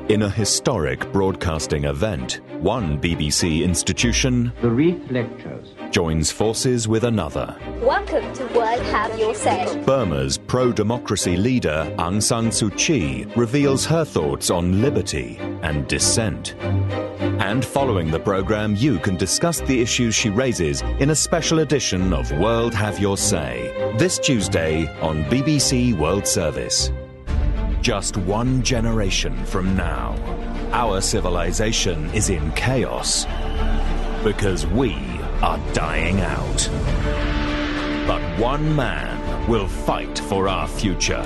In a historic broadcasting event, one BBC institution, The Reith Lectures, joins forces with another. Welcome to World Have Your Say. Burma's pro-democracy leader Aung San Suu Kyi reveals her thoughts on liberty and dissent. And following the programme, you can discuss the issues she raises in a special edition of World Have Your Say, this Tuesday on BBC World Service. Just one generation from now, our civilization is in chaos because we are dying out. But one man will fight for our future.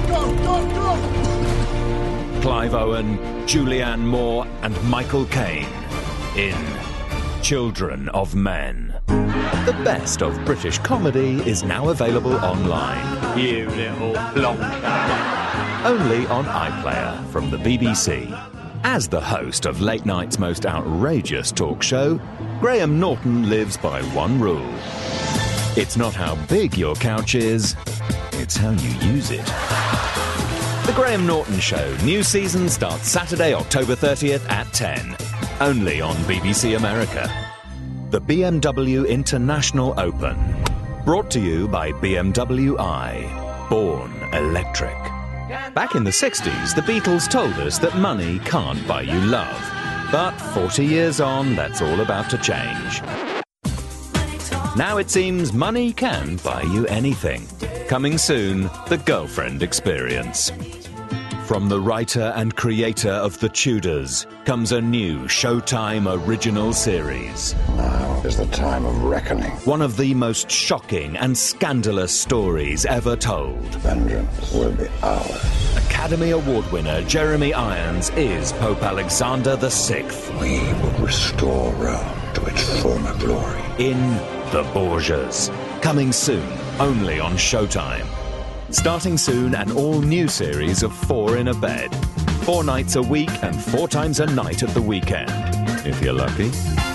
Clive Owen, Julianne Moore and Michael Caine in Children of Men. The best of British comedy is now available online. You little plonker. Only on iPlayer from the BBC. As the host of late night's most outrageous talk show, Graham Norton lives by one rule. It's not how big your couch is, it's how you use it. The Graham Norton Show, new season starts Saturday, October 30th at 10. Only on BBC America. The BMW International Open. Brought to you by BMW i. Born electric. Back in the 60s, the Beatles told us that money can't buy you love. But 40 years on, that's all about to change. Now it seems money can buy you anything. Coming soon, The Girlfriend Experience. From the writer and creator of The Tudors comes a new Showtime original series. Now is the time of reckoning. One of the most shocking and scandalous stories ever told. Vengeance will be ours. Academy Award winner Jeremy Irons is Pope Alexander VI. We will restore Rome to its former glory. In The Borgias. Coming soon, only on Showtime. Starting soon, an all-new series of 4 in a bed. 4 nights a week and 4 times a night at the weekend. If you're lucky.